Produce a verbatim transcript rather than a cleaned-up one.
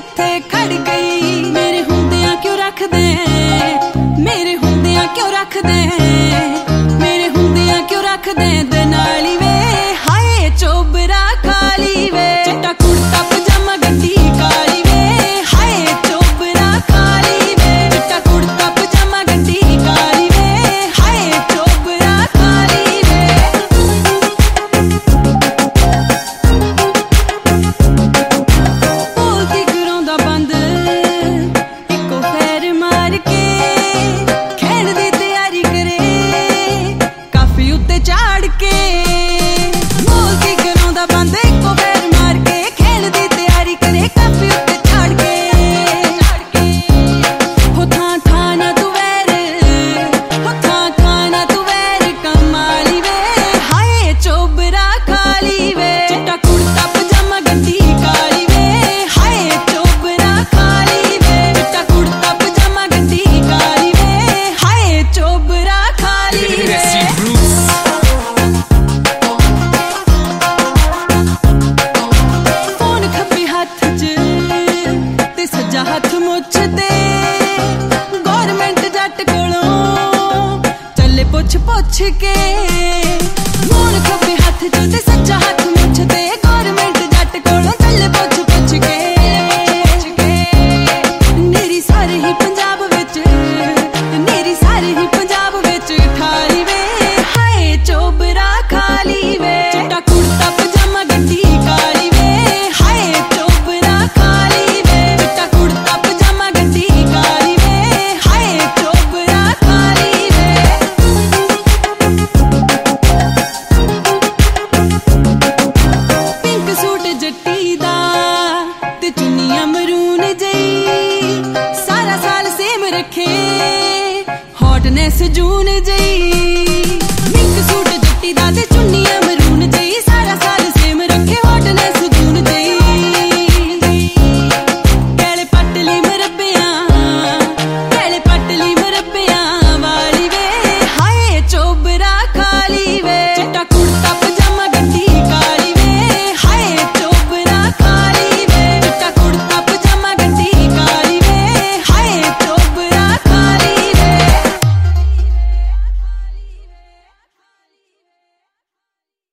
किथे खड़ गई। मेरे हुंदियां क्यों रख दे, मेरे हुंदियां क्यों रख दे, मेरे हुंदियां क्यों रख दे दे नाली वे। हाय चोबरा काली वे, चिट्टा कुर्ता पजामा गड्डी काली वे। हाय चोबरा काली वे, चिट्टा कुर्ता पजामा गड्डी काली वे। हाय चोबरा काली वे। बोलती करांदा बंद इको फेर मार के, खेल दी तैयारी करे काफी उत्ते चाड़ के। बोलती करांदा बंद इको फेर मार के, खेल दी तैयारी करे काफी उत्ते चाड़ के। हो थां थां ना तू वैर, हो थां थां ना तू वैर कमाली वे। हाय चोबरा काली वे, चिट्टा कुर्ता पजामा गड्डी काली वे। हाय चोबरा काली वे, चिट्टा कुर्ता पजामा गड्डी काली वे। हाय चोबरा काली वे। फोन खब्बे हत्थ च ते सज्जा हत्थ मुੱਛ ते, गौरमेंट जट कोलों चले पुੱਛ पुੱਛ के। फोन खब्बे हत्थ च ते सज्जा हत्थ मुੱਛ ते, गौरमेंट जट कोलों चले पुੱਛ पुੱਛ के। नेरी सारे ही पंजाब विच, नेरी सारे ही पंजाब विच खाली वे। हाय चोबरा खाली वे, चिट्टा कुर्ता पजामा गड्डी काली वे। हाय चोबरा काली वे, चिट्टा कुर्ता पजामा गड्डी काली वे। हाय चोबरा काली वे। पिंक सूट जट्टी दा ते चुन्नियां मरून जई, सारा साल सेम रखे हॉटनेस जून जई। पिंक सूट जट्टी दा ते